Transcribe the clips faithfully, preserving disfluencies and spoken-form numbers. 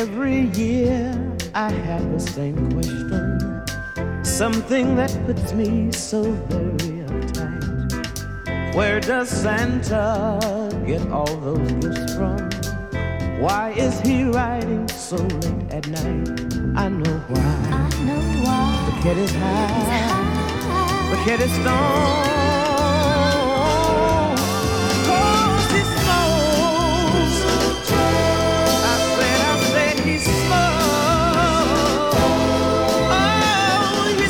Every year I have the same question, something that puts me so very uptight. Where does Santa get all those gifts from? Why is he riding so late at night? I know why. I know why. The kid is high. The kid is stoned. Cause he smokes. I said, I said he smokes. Oh, he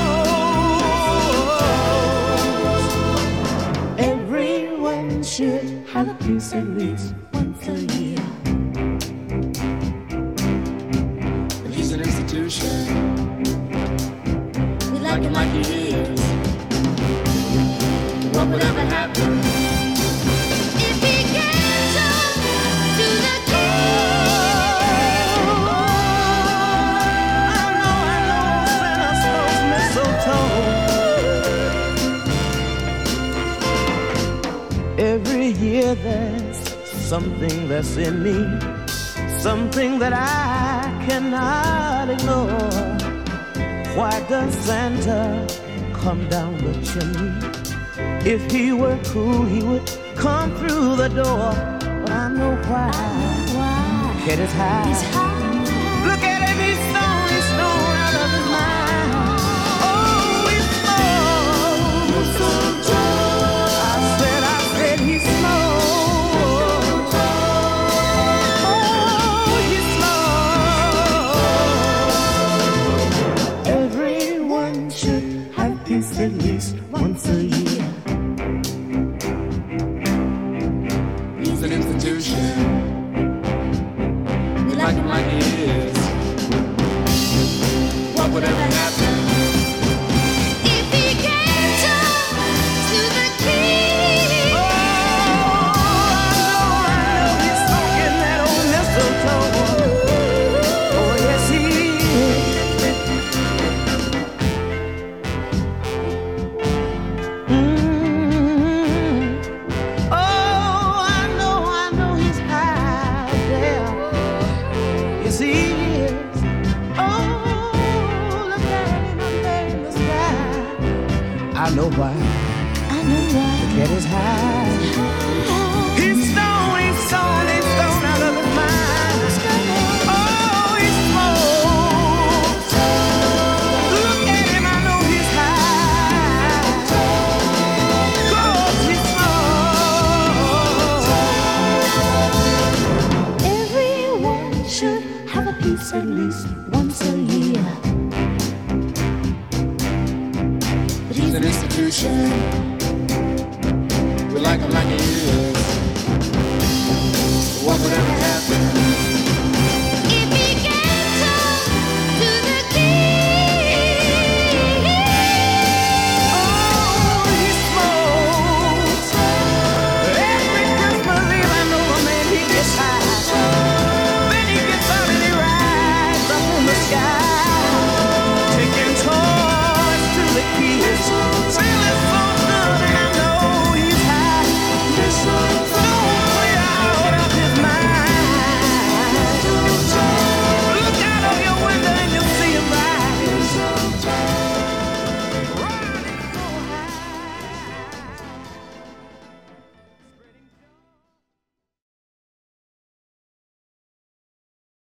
smokes. Everyone should have a piece at least once a year. We like him like he is. What would ever happen if he gets up to the king? I know, I know, Santa smells mistletoe. Every year there's something that's in me, something that I cannot ignore. Why does Santa come down the chimney? If he were cool, he would come through the door. But I know why. Why? Kid is high. He's high. Look at him, he's stoned, he's stoned out of his mind. Oh, he's stoned. I said, I said he's stoned. Oh, he's stoned. Everyone should have peace at least once a year. He's an institution. We like him like he is. What would ever happen If he gets up to the king? Oh, I know, I know he's smoking that old mistletoe. Oh, yes, he is. Mm. Oh, I know, I know he's high there. Yes, he is. Oh, look at him up there in the sky. I know why. I know why. The cat is high. He's stoned, he's stoned, he's stoned out of his mind. Oh, he's smoked. Look at him, I know he's high. Cause he's smoked. Everyone should have a piece at least once a year. But he's an institution? We like him like he is. What would ever happen